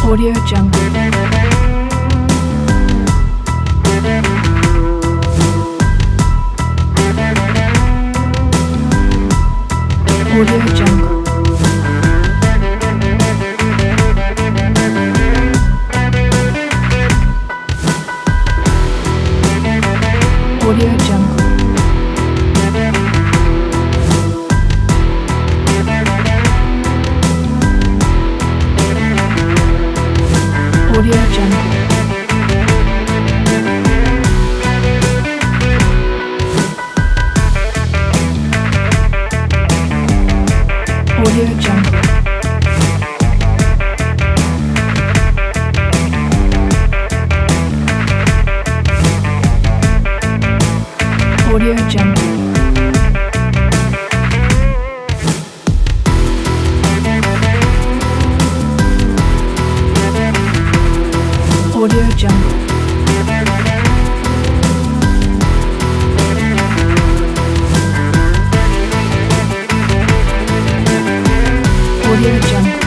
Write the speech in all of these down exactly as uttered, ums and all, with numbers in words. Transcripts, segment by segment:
Audio Jungle. Audio Jungle. Audio Jungle. Audio Jungle. Audio Jungle. Audio Jungle. Audio Jungle. Audio Jungle.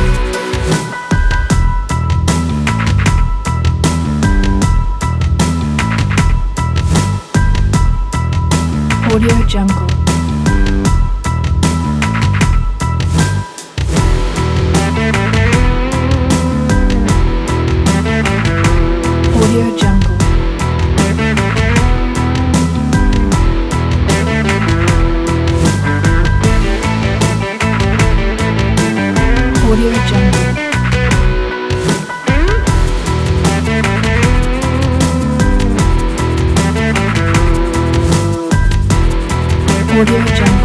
Audio Jungle. Audio Jungle. Audio Jungle. Audio Jungle.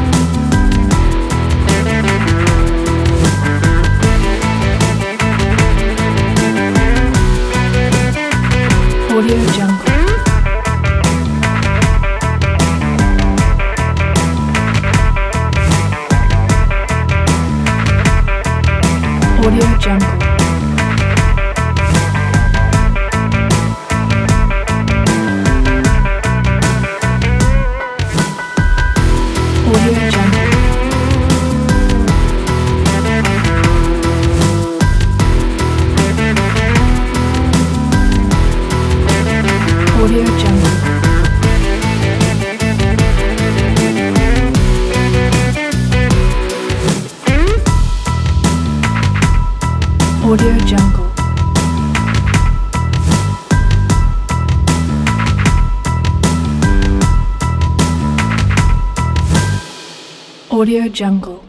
Audio Jungle. Audio Jungle. Audio Jungle. Audio Jungle. Audio Jungle. Audio Jungle.